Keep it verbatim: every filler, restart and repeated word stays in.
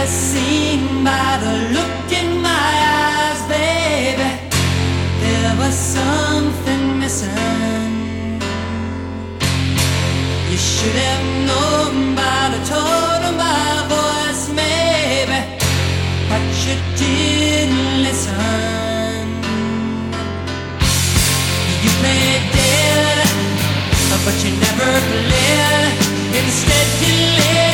have seen by the look in my eyes, baby, there was something missing. You should have known by the tone of my voice, maybe, but you didn't listen. You played dead, but you never played. Instead you lived